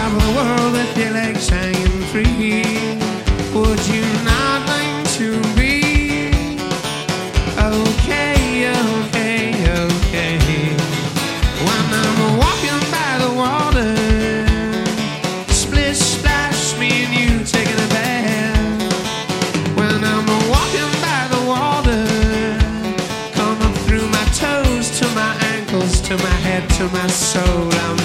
travel the world with your legs hanging free. Would you not like to be okay, okay, okay? When I'm walking by the water, split splash, me and you taking a bath. When I'm walking by the water, come up through my toes to my ankles, to my head, to my soul. I'm